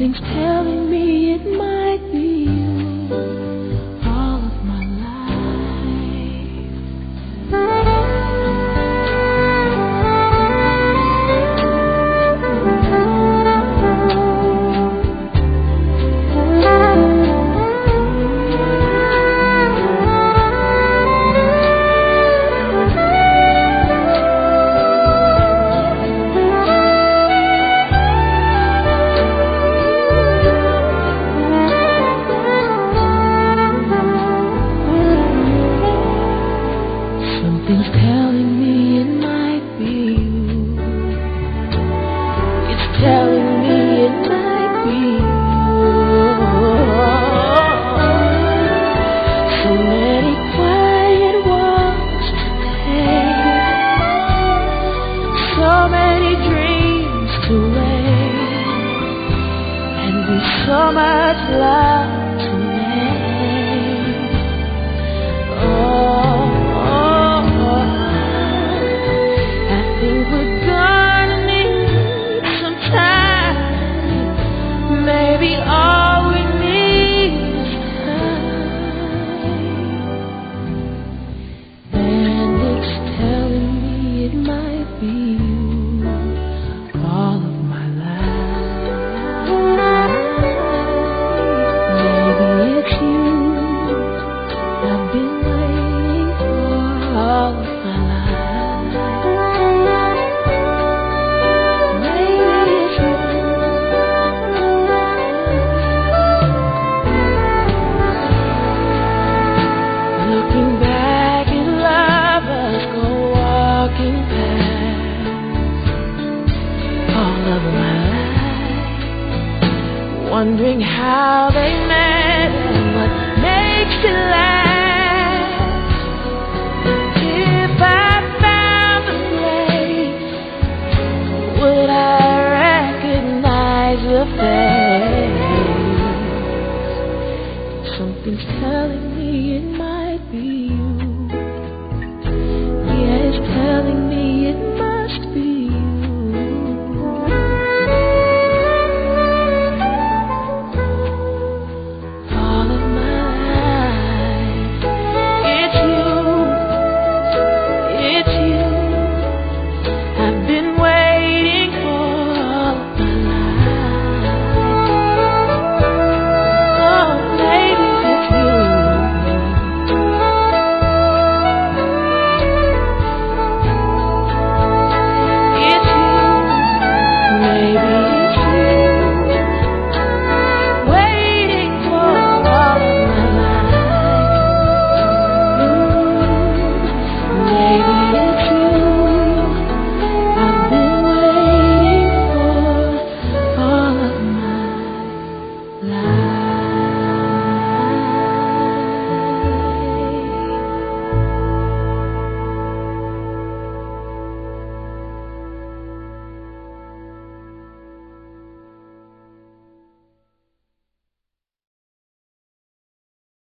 Something's telling me it might be you all of my Something's telling me it might be you. It's telling me it might be you. So many quiet walks to take, so many dreams to wake, and with so much love to make. We're gonna need some time. Maybe all we need is time. And it's telling me it might be you all of my life. Maybe it's you I've been waiting for all of my life. Looking back at lovers go walking past all of my life, wondering how they met and what makes it last.